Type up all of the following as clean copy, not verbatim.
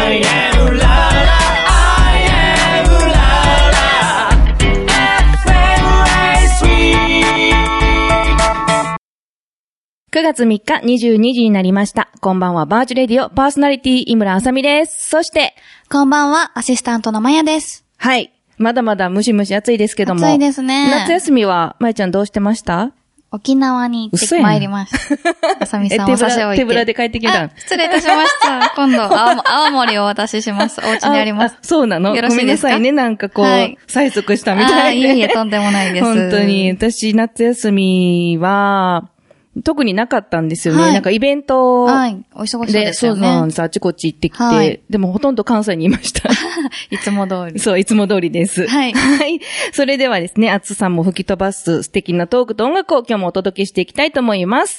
I am la la I am la la 9月3日22時になりました。こんばんは、バーチレディオパーソナリティ井村あさみです。そして、 こんばんは、アシスタントのまやです。 はい。まだまだムシムシ暑いですけども。 暑いですね。 夏休みは、まやちゃんどうしてました？ 沖縄に行ってまいりました。あさみさんを差し置いて。 手ぶらで帰ってきた。 失礼いたしました。今度、青森をお渡しします。お家にあります。 そうなの？ よろしいですか？ ごめんなさいね、なんかこう、はい、催促したみたいで。 いえ、とんでもないです。 本当に、私、夏休みは、特になかったんですよね。はい、なんかイベント。 はい。お忙しいですよね。 そうなんです。あちこち行ってきて、はい。でもほとんど関西にいました。 いつも通り。 そう、いつも通りです。 はい。 はい。それではですね、暑さも吹き飛ばす素敵なトークと音楽を今日もお届けしていきたいと思います。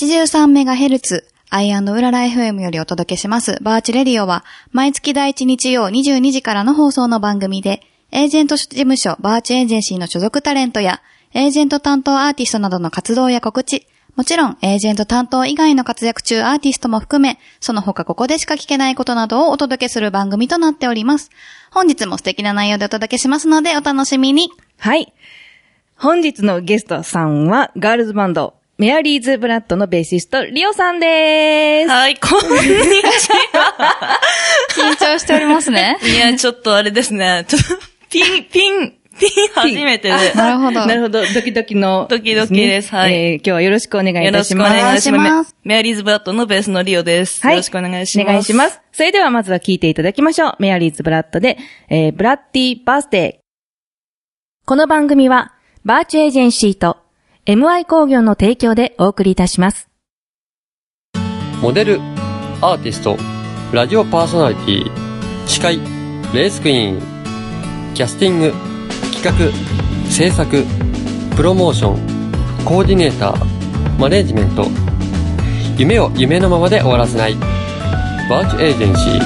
83MHz、アイ&ウララ FM よりお届けします。バーチレディオは、毎月第1日曜22時からの放送の番組で、エージェント事務所バーチエージェンシーの所属タレントや、エージェント担当アーティストなどの活動や告知、もちろん、エージェント担当以外の活躍中アーティストも含め、その他ここでしか聞けないことなどをお届けする番組となっております。本日も素敵な内容でお届けしますので、お楽しみに。 はい。本日のゲストさんは、ガールズバンド、メアリーズブラッドのベーシスト、リオさんでーす。 はい、こんにちは。 緊張しておりますね。 いや、ちょっとあれですね。ちょっと、ピン初めてで。 なるほど。 なるほど。ドキドキの、 ドキドキです。はい。 今日はよろしくお願いいたします。 よろしくお願いします。メアリーズブラッドのベースのリオです。はい。よろしくお願いします。 お願いします。それではまずは聴いていただきましょう。メアリーズブラッドで、ブラッディバースデー。この番組は、バーチエージェンシーと MI 工業の提供でお送りいたします。 モデル、アーティスト、ラジオパーソナリティ、司会、レースクイーン、キャスティング、企画、制作、プロモーション、コーディネーター、マネージメント、夢を夢のままで終わらせない、バーチエージェンシー。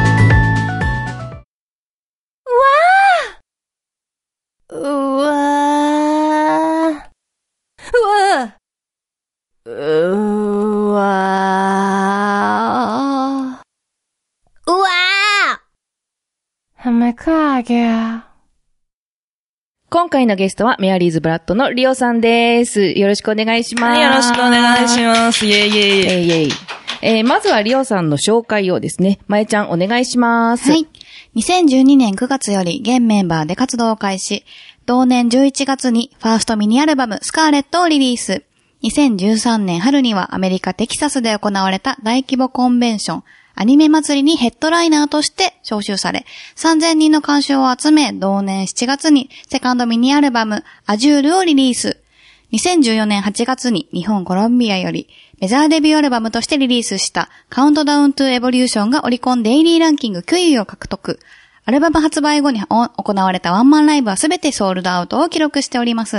今回のゲストはメアリーズブラッドのリオさんです。よろしくお願いします。 はい、よろしくお願いします。イェイイェイ。 イェイ。まずはリオさんの紹介をですね、まえちゃんお願いします。 はい。2012年9月より現メンバーで活動を開始。同年11月にファーストミニアルバムスカーレットをリリース。2013年春にはアメリカテキサスで行われた大規模コンベンション、アニメ祭りにヘッドライナーとして招集され、3000人の監修を集め、同年7月にセカンドミニアルバム、アジュールをリリース。2014年8月に日本コロンビアよりメジャーデビューアルバムとしてリリースしたカウントダウントゥエボリューションがオリコンデイリーランキング9位を獲得。アルバム発売後に行われたワンマンライブはすべてソールドアウトを記録しております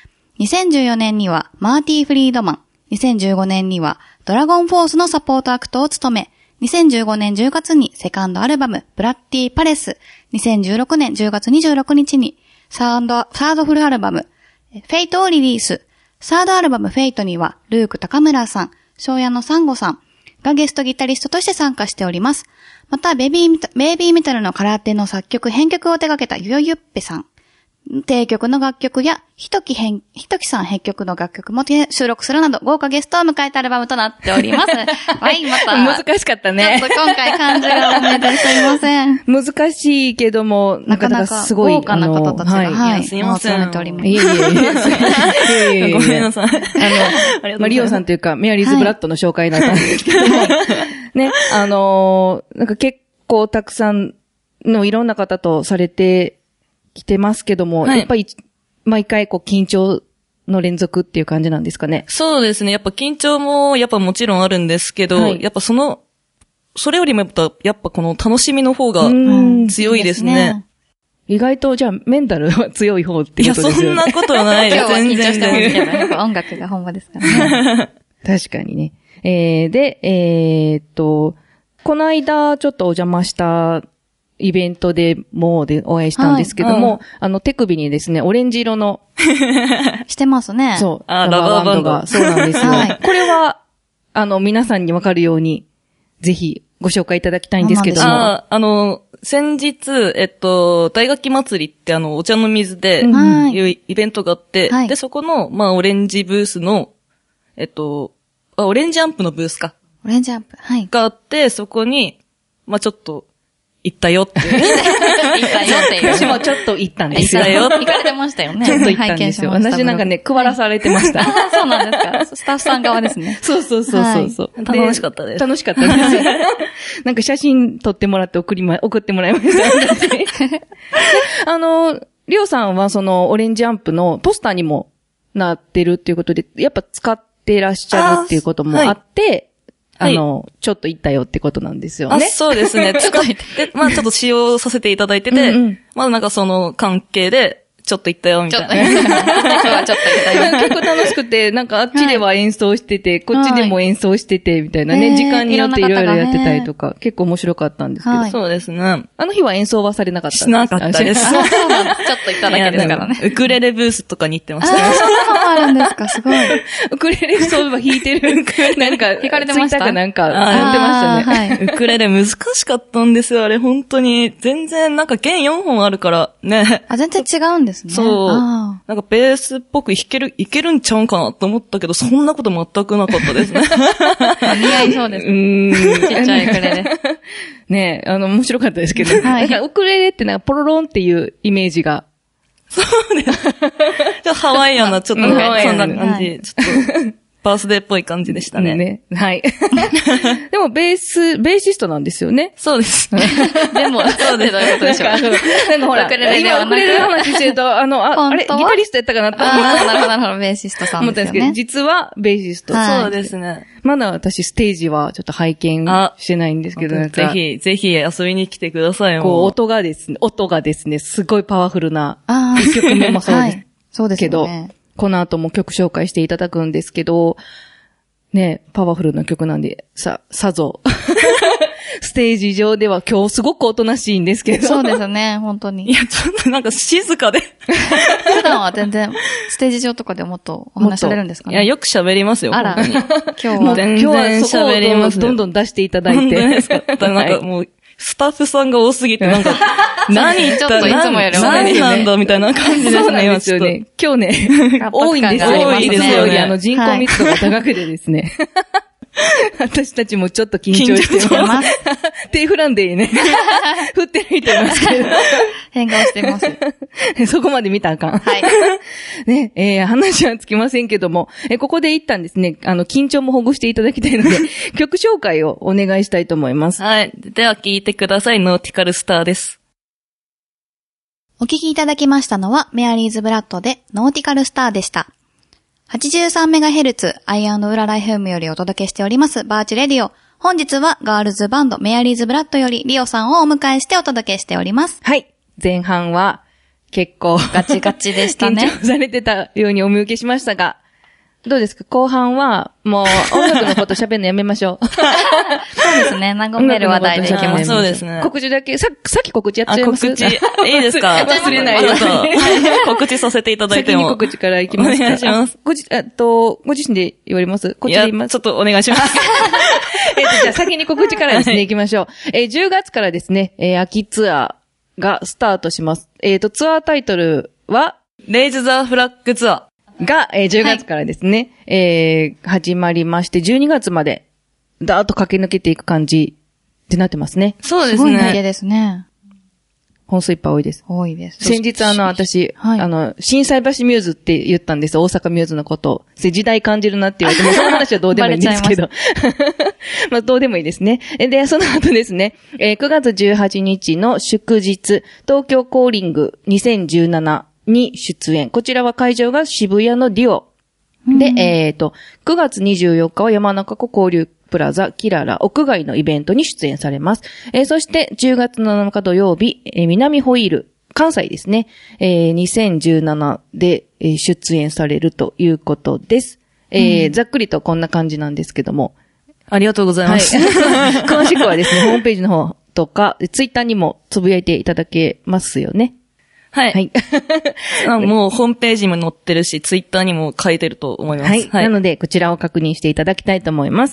。2014年にはマーティー・フリードマン、2015年にはドラゴンフォースのサポートアクトを務め、2015年10月にセカンドアルバムブラッディ・パレス、2016年10月26日にサードフルアルバムフェイトをリリース。サードアルバムフェイトにはルーク高村さん、庄屋のサンゴさんがゲストギタリストとして参加しております。またベビーメタルの空手の作曲編曲を手掛けたゆよゆっぺさん、提曲の楽曲やひときさん編曲の楽曲も収録するなど豪華ゲストを迎えたアルバムとなっております。はい、また。 難しかったね。 ちょっと今回漢字が多めですいません。 難しいけども、なかなかすごい。 豪華な方たちが、 はい、すいません。 ております。 いえ。 ごめんなさい。 リオさんというか、メアリーズブラッドの紹介だったんですけども、ね、なんか結構たくさんのいろんな方とされてきてますけども、やっぱり毎回緊張の連続っていう感じなんですかね。 そうですね。やっぱ緊張もやっぱもちろんあるんですけど、やっぱそれよりもやっぱこの楽しみの方が強いですね。 意外とじゃあメンタルは強い方ってことですよね。 いや、そんなことはないです。全然。 今日は緊張してますけど、やっぱ音楽が本場ですからね。 確かにね。で、この間ちょっとお邪魔したイベントでお会いしたんですけども、手首にですね、オレンジ色のしてますね。 そう。 ラバーバンドが。そうなんですよ。これは、皆さんにわかるように、ぜひ、 ご紹介いただきたいんですけども。 先日、大楽器祭りってお茶の水で、いうイベントがあって、で、そこの、オレンジブースの、オレンジアンプのブースか。 オレンジアンプ。はい。 があって、そこに、ちょっと、行ったよって。 行ったよっていう。 私もちょっと行ったんですよ。 行ったよ。 行かれてましたよね。 ちょっと行ったんですよ。私なんかね、配らされてました。 そうなんですか。スタッフさん側ですね。 そう。楽しかったです。 楽しかったです。なんか写真撮ってもらって送ってもらいました。りょうさんはそのオレンジアンプのポスターにもなってるっていうことで、やっぱ使ってらっしゃるっていうこともあって、ちょっと行ったよってことなんですよね。 そうですね。ちょっと使用させていただいてて、なんかその関係で、ちょっと行ったよ、みたいな。今日はちょっと行ったよ。 結構楽しくて、なんかあっちでは演奏してて、こっちでも演奏してて、みたいなね、時間によっていろいろやってたりとか、結構面白かったんですけど。 そうですね。 あの日は演奏はされなかったんですか？ しなかったです。 そうなんです。ちょっと行っただけですからね。 ウクレレブースとかに行ってましたね。 そんなのもあるんですか、すごい。 ウクレレそういえば弾いてる。なんか、 弾かれてました？ ツイッターかなんか、やってましたね。 ウクレレ難しかったんですよ、あれ、本当に。全然、なんか弦4本あるから、ね。 全然違うんですね。 そう。なんかベースっぽくいけるんちゃうんかなと思ったけど、そんなこと全くなかったですね。 似合いそうです。ちっちゃいウクレレ。 ね面白かったですけど。なんかウクレレってなんかポロロンっていうイメージが。 そうです。ちょっとハワイアンな、ちょっとそんな感じ。ちょっと。バースデーっぽい感じでしたね。 はい。でも、ベーシストなんですよね。 そうです。 でも、そうです。どういうことでしょう。なんかほら、ウクレレの話してると、あれ、ギタリストやったかなと思った。 なるほど、ベーシストさんですよね。 思ったんですけど、実はベーシスト。 そうですね。 まだ私、ステージはちょっと拝見してないんですけど、 ぜひ遊びに来てくださいよ。 音がですね、すごいパワフルな、一曲目もそうです。 そうですけど、 この後も曲紹介していただくんですけど、ね、パワフルな曲なんで、さぞ、ステージ上では今日すごくおとなしいんですけど。 そうですね、本当に。 いや、ちょっとなんか静かで。 普段は全然、ステージ上とかでもっとお話されるんですかね。 いや、よく喋りますよ。 あら、今日は。 全然喋ります。 どんどん出していただいて。 なんかもう、スタッフさんが多すぎて、なんか、何ちょっといつもより何なんだみたいな感じですね。 そうなんですよね。今日ね、多いんですよ。 多いですよね。 人口密度が高くてですね。私たちもちょっと緊張してます。手振らんでいいね。振ってみてますけど。 変顔してます。 そこまで見たらあかん。 はい。 ね、話はつきませんけども、ここで一旦ですね、緊張もほぐしていただきたいので、曲紹介をお願いしたいと思います。 はい。では聴いてください。ノーティカルスターです。 お聴きいただきましたのは、メアリーズブラッドでノーティカルスターでした。83MHz アイ&ウラライフ M よりお届けしておりますバーチレディオ。本日はガールズバンドメアリーズブラッドよりリオさんをお迎えしてお届けしております。 はい。前半は結構ガチガチでしたね。 緊張されてたようにお見受けしましたが、どうですか？後半はもう音楽のこと喋るのやめましょう。 そうですね。和める話題でいきます。 そうですね。 告知だけ、さっき告知やっちゃいます？ 告知、いいですか？ 忘れないように。 告知させていただいても。 先に告知からいきますか？ お願いします。 ご自身で言われます？こっちで言います？ ちょっとお願いします。 じゃあ先に告知からですね、行きましょう。10月からですね、秋ツアーがスタートします。ツアータイトルは、 レイズ・ザ・フラッグツアー。 が、10月からですね、始まりまして、12月まで、だーっと駆け抜けていく感じってなってますね。 そうですね。 すごい内容ですね。 本数いっぱい多いです。 多いです。 先日私、心斎橋ミューズって言ったんです。大阪ミューズのことを。時代感じるなって言われても、その話はどうでもいいんですけど。まあ、どうでもいいですね。で、その後ですね、9月18日の祝日、東京コーリング2017に出演。こちらは会場が渋谷のディオ。で、9月24日は山中湖交流プラザキララ屋外のイベントに出演されます。そして10月7日土曜日、南ホイール、関西ですね、2017で出演されるということです。ざっくりとこんな感じなんですけども。 ありがとうございます。 はい、詳しくはですね、ホームページの方とか、ツイッターにもつぶやいていただけますよね。 はい。はい。もうホームページにも載ってるし、ツイッターにも書いてると思います。 はい。なので、こちらを確認していただきたいと思います。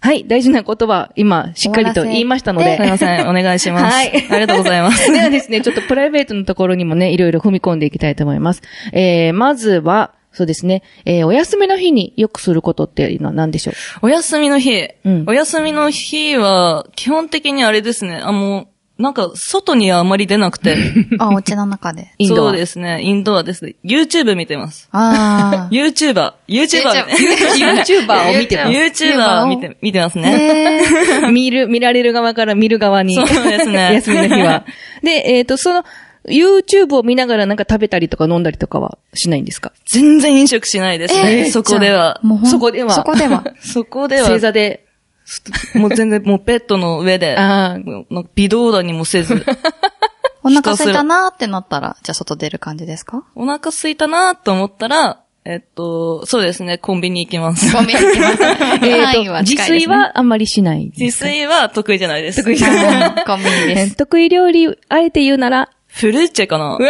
はい、大事なことは今、しっかりと言いましたので。 すいません、お願いします。はい。ありがとうございます。 ではですね、ちょっとプライベートのところにもね、いろいろ踏み込んでいきたいと思います。まずは、そうですね、お休みの日によくすることっていうのは何でしょう？ お休みの日。 うん。 お休みの日は、基本的にあれですね、なんか、外にはあまり出なくて。 あ、お家の中で。 インドア。 そうですね、インドアですね。YouTube 見てます。 ああ。 YouTuber を見てます。YouTuber 見てますね。 見られる側から見る側に。 そうですね。 休みの日は。で、その、YouTube を見ながらなんか食べたりとか飲んだりとかはしないんですか？ 全然飲食しないですね。そこでは。 そこでは。正座で。 もう全然、もうベッドの上で、微動だにもせず。 お腹空いたなーってなったら、じゃあ外出る感じですか？ お腹空いたなーと思ったら、そうですね、コンビニ行きます。 コンビニ行きます。 自炊はあんまりしない。 自炊は得意じゃないです。 得意じゃない。コンビニです。 得意料理、あえて言うなら、 フルーチェかな？フルー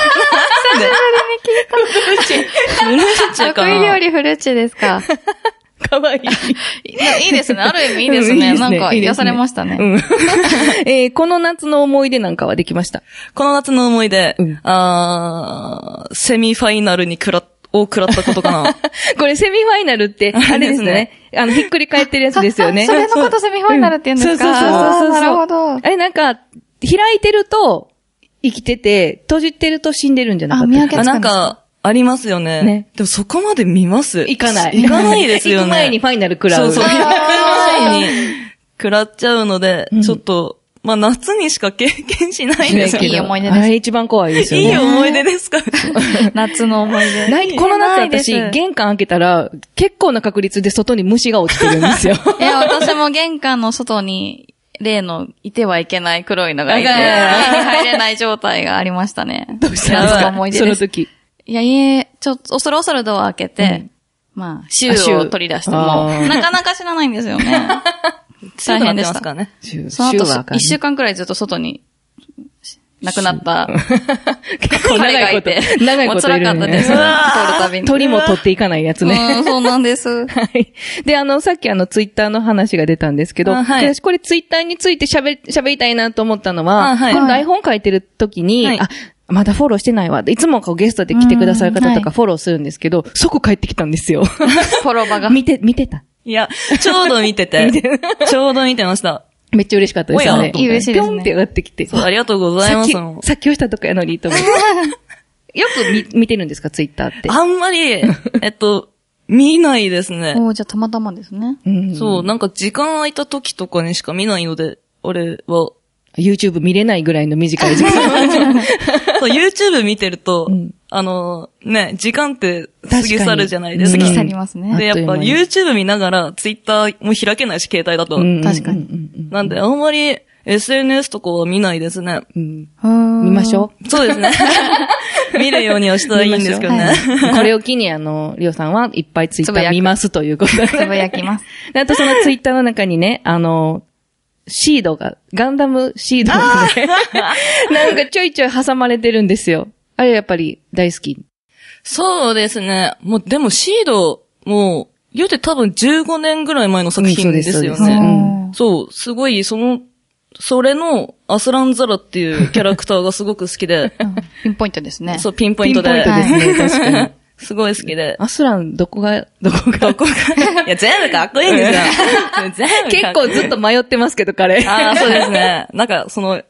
チェかな？ 得意料理フルーチェですか？ かわいい。 いいですね。ある意味いいですね。なんか癒されましたね。 この夏の思い出なんかはできました？ この夏の思い出、セミファイナルに食らったことかな。 これセミファイナルって、あれですね。ひっくり返ってるやつですよね。 それのことセミファイナルって言うんですか？ そう。 なるほど。 あれなんか、開いてると生きてて、閉じてると死んでるんじゃなかった？ なんか、ありますよね。 ね。 でもそこまで見ます？ 行かないですよね。 行く前にファイナル食らう。 そう。行く前に食らっちゃうので、ちょっと、まあ夏にしか経験しないんですけど。 いい思い出です。 あれ一番怖いですよね。 いい思い出ですか？ 夏の思い出。 この夏私、玄関開けたら、結構な確率で外に虫が落ちてるんですよ。 私も玄関の外に、例の、いてはいけない黒いのがいて、入れない状態がありましたね。 どうしたんですか？ 思い出です。 その時。 いや、恐る恐るドア開けて、まあ、シューを取り出しても、なかなか知らないんですよね。大変でした。 ね。 その後、一週間くらいずっと外に、亡くなった、 結構長いこと。長いこと。 もう辛かったです。取るたびに。 鳥も取っていかないやつね。 そうなんです。 はい。で、さっきツイッターの話が出たんですけど、私これツイッターについて喋りたいなと思ったのは、台本書いてる時に、まだフォローしてないわ。いつもゲストで来てくださる方とかフォローするんですけど、そこ帰ってきたんですよ。フォロバが。 見てた。 いや、ちょうど見てて。ちょうど見てました。 めっちゃ嬉しかったですよね。 嬉しいですね。 ぴょんって上がってきて。 ありがとうございます。 さっき押したとかやのにと思って。よく見てるんですか、ツイッターって。 あんまり、見ないですね。 じゃあたまたまですね。 そう、なんか時間空いた時とかにしか見ないので、俺は。 YouTube 見れないぐらいの短い時間。 そう、YouTube 見てると、時間って過ぎ去るじゃないですか。 過ぎ去りますね。 で、やっぱ YouTube 見ながら Twitter も開けないし、携帯だと。 確かに。 なんで、あんまり SNS とかは見ないですね。 見ましょう。そうですね。見るようにはしたらいいんですけどね。 これを機に、りょうさんはいっぱい Twitter 見ますということで。 つぶやきます。 あとその Twitter の中にね、シードが、ガンダムシードがね、なんかちょいちょい挟まれてるんですよ。あれやっぱり大好き。 そうですね。でもシード、言うて多分15年ぐらい前の作品ですよね。そう、すごい、それのアスランザラっていうキャラクターがすごく好きで。 ピンポイントですね。 そう、ピンポイントで。 ピンポイントですね、確かに。 すごい好きで。 アスラン、どこがいや、全部かっこいいんですよ。 結構ずっと迷ってますけど、彼。 そうですね。なんか、伝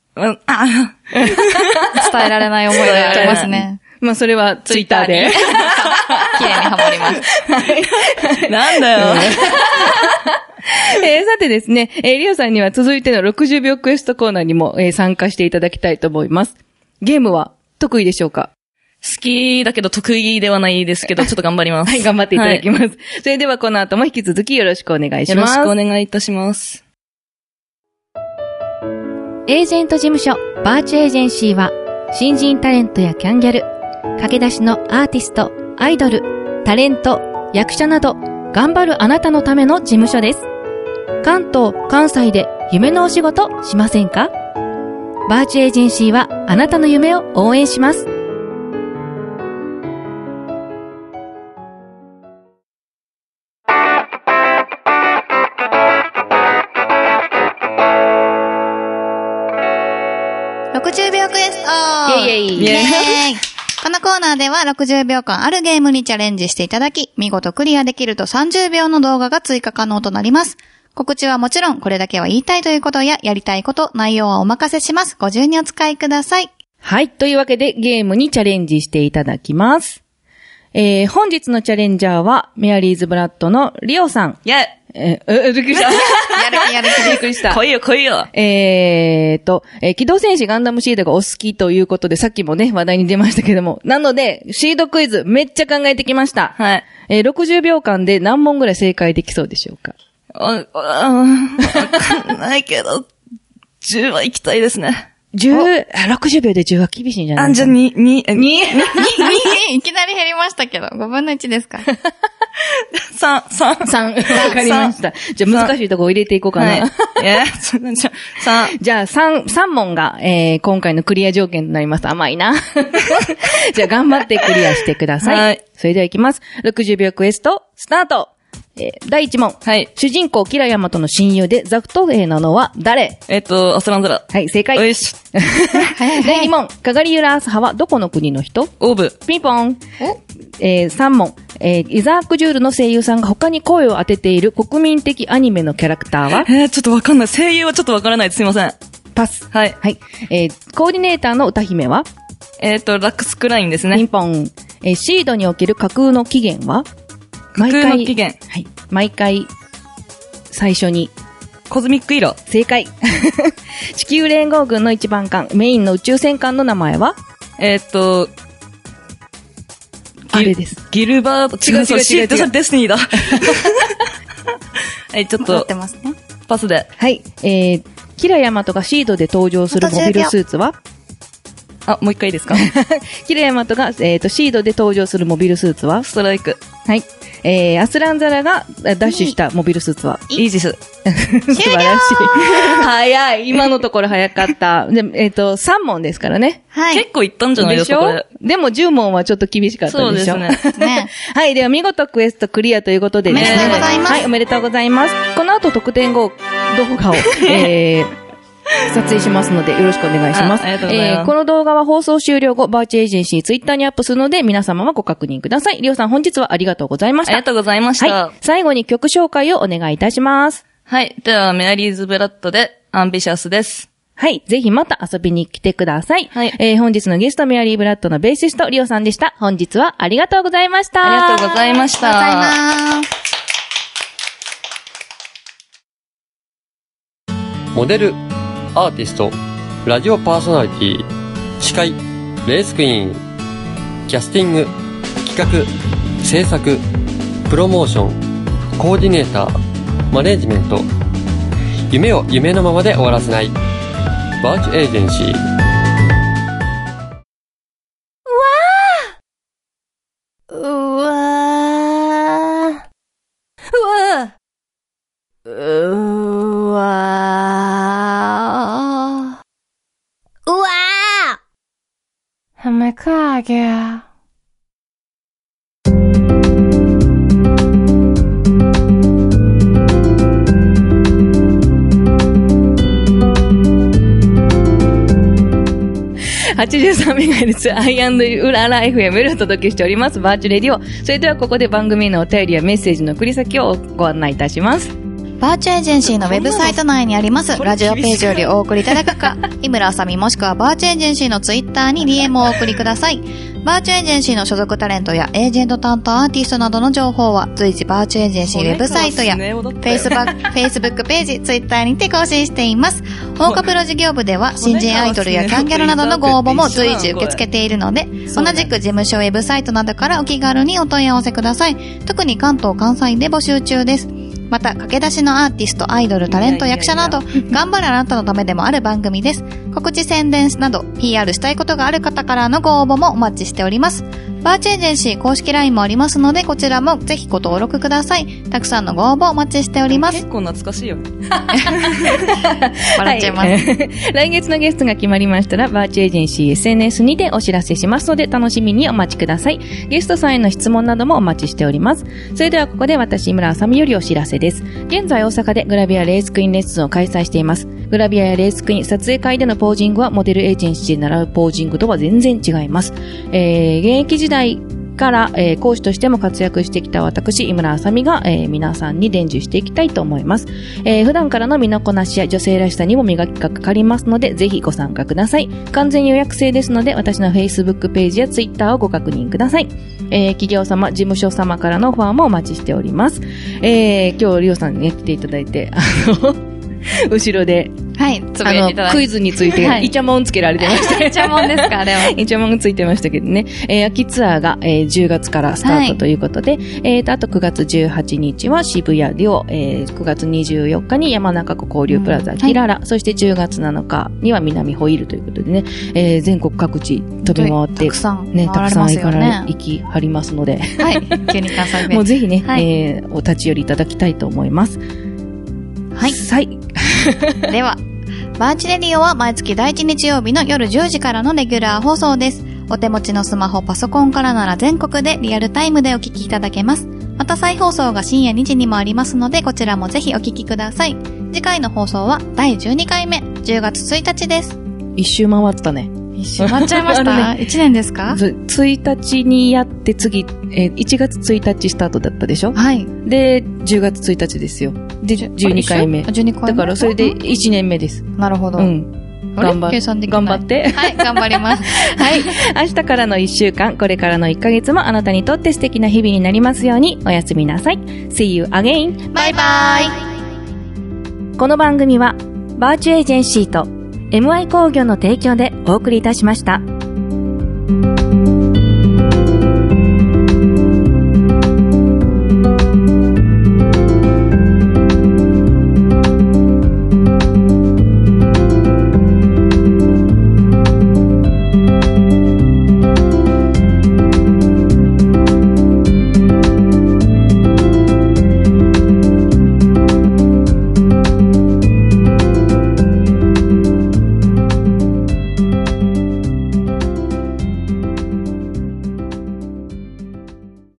えられない思いがありますね。 まあ、それはツイッターで。 綺麗にハモります。 なんだよ。 さてですね、リオさんには続いての60秒クエストコーナーにも、参加していただきたいと思います。ゲームは得意でしょうか？ 好きだけど得意ではないですけど、ちょっと頑張ります。 はい、頑張っていただきます。それではこの後も引き続きよろしくお願いします。 よろしくお願いいたします。 エージェント事務所バーチエージェンシーは、新人タレントやキャンギャル、駆け出しのアーティスト、アイドル、タレント、役者など、頑張るあなたのための事務所です。関東、関西で夢のお仕事しませんか？バーチエージェンシーはあなたの夢を応援します。 60秒クエストイェイイェイイェーイこのコーナーでは60秒間あるゲームにチャレンジしていただき、見事クリアできると30秒の動画が追加可能となります。告知はもちろん、これだけは言いたいということや、やりたいこと、内容はお任せします。ご自由にお使いください。 はい。というわけで、ゲームにチャレンジしていただきます。本日のチャレンジャーは、メアリーズブラッドのリオさん。 イェイびっくりした。 やる気びっくりした。 来いよ来いよ。 機動戦士ガンダムシードがお好きということで、さっきもね、話題に出ましたけども。なので、シードクイズめっちゃ考えてきました。 はい。 60秒間で何問ぐらい正解できそうでしょうか？ わかんないけど、10は行きたいですね。 60秒で10は厳しいんじゃない？ じゃあ2、 いきなり減りましたけど、5分の1ですか 3。わかりました。じゃあ難しいとこ入れていこうかな。 はい。3。 じゃあ3問が、今回のクリア条件となります。甘いな。じゃあ頑張ってクリアしてください。 はい。 それではいきます。60秒クエスト、スタート。第1問。 はい。 主人公、キラヤマトの親友でザクト兵なのは誰？ アスランザラ。 はい、正解。 よし。 第2問。カガリユラアスハはどこの国の人？ オーブ。 ピンポン。3問。イザーク・ジュールの声優さんが他に声を当てている国民的アニメのキャラクターは？ ちょっとわかんない。声優はちょっとわからないです。すいません。 パス。 はい。 はい。コーディネーターの歌姫は？ ラックス・クラインですね。 ピンポン。シードにおける架空の起源は？ 架空の起源。 はい。毎回、最初に。 コズミックイラ。 正解。地球連合軍の一番艦、メインの宇宙戦艦の名前は？あれです。 ギルバート。違う。シードデスニーだ。はい、ちょっと。 ってますね。 パスで。 はい。キラヤマトがシードで登場するモビルスーツは？ もう一回いいですか？ キラヤマトが、シードで登場するモビルスーツは？ ストライク。 はい。アスランザラがダッシュしたモビルスーツは？ イージス。 素晴らしい。早い。今のところ早かった。で、3問ですからね。 はい。 結構いったんじゃないですか、これ。 でも10問はちょっと厳しかったでしょ。 そうですね。 ね。 はい。では見事クエストクリアということでですね。 おめでとうございます。 はい、おめでとうございます。この後特典動画を、撮影しますのでよろしくお願いします。 ありがとうございます。 この動画は放送終了後、バーチエージェンシーツイッターにアップするので、皆様はご確認ください。リオさん本日はありがとうございました。 ありがとうございました。 はい。最後に曲紹介をお願いいたします。 はい。では、メアリーズブラッドで、アンビシャスです。 はい。ぜひまた遊びに来てください。 はい。 本日のゲスト、メアリーブラッドのベーシスト、リオさんでした。本日はありがとうございました。 ありがとうございました。 ありがとうございます。 モデル、アーティスト、ラジオパーソナリティ、司会、レースクイーン、キャスティング、企画、制作、プロモーション、コーディネーター、マネージメント、夢を夢のままで終わらせないバーチエージェンシー。 83MHz I&U うらら FM をお届けしておりますバーチュレディオ。それではここで番組のお便りやメッセージの送り先をご案内いたします。 バーチャエージェンシーのウェブサイト内にありますラジオページよりお送りいただくか、井村あさみもしくはバーチャエージェンシーのツイッターに DM をお送りください。バーチャエージェンシーの所属タレントやエージェント担当アーティストなどの情報は随時バーチャエージェンシーウェブサイトや Facebook ページ、ツイッターにて更新しています。大岡プロ事業部では新人アイドルやキャンギャルなどのご応募も随時受け付けているので、同じく事務所ウェブサイトなどからお気軽にお問い合わせください。特に関東関西で募集中です。また、駆け出しのアーティスト、アイドル、タレント、役者など、頑張るあなたのためでもある番組です。告知宣伝など、PR したいことがある方からのご応募もお待ちしております。バーチエージェンシー公式 LINE もありますので、こちらもぜひご登録ください。たくさんのご応募お待ちしております。 結構懐かしいよね。 笑っちゃいます。 はい、来月のゲストが決まりましたら、バーチエージェンシー SNS にてお知らせしますので、楽しみにお待ちください。ゲストさんへの質問などもお待ちしております。それではここで私、井村あさみよりお知らせです。現在大阪でグラビアレースクイーンレッスンを開催しています。 グラビアやレースクイーン、撮影会でのポージングはモデルエージェンシーで習うポージングとは全然違います。現役時代から、講師としても活躍してきた私、井村あさみが、皆さんに伝授していきたいと思います。普段からの身のこなしや女性らしさにも磨きがかかりますので、ぜひご参加ください。完全予約制ですので、私の Facebook ページや Twitter をご確認ください。企業様、事務所様からのオファーもお待ちしております。今日、リオさんにね、来ていただいて、後ろで、 はい、つぶやいていただいて。 クイズについて、イチャモンつけられてました。 イチャモンですか、あれは。 イチャモンついてましたけどね。秋ツアーが、10月からスタートということで、あと9月18日は渋谷リオ、9月24日に山中湖交流プラザキララ、そして10月7日には南ホイールということでね、全国各地飛び回って、 たくさんね、たくさん行きはりますので、 はい、急に関西弁。 もうぜひね、お立ち寄りいただきたいと思います。 はい。では、バーチレディオは毎月第1日曜日の夜10時からのレギュラー放送です。お手持ちのスマホ、パソコンからなら全国でリアルタイムでお聞きいただけます。また再放送が深夜2時にもありますので、こちらもぜひお聞きください。次回の放送は第12回目、10月1日です。 一周回ったね。 一周回っちゃいました、ね、1年ですか ?1 日にやって次、1月1日スタートだったでしょはい。 で、10月1日ですよ。で、12回目。 12回目。 だからそれで1年目です。 なるほど。 うん。頑張って。 はい、頑張ります。 はい。明日からの1週間、これからの1ヶ月もあなたにとって素敵な日々になりますように、おやすみなさい。See you again. バイバイ。この番組は、バーチエージェンシーと MI 工業の提供でお送りいたしました。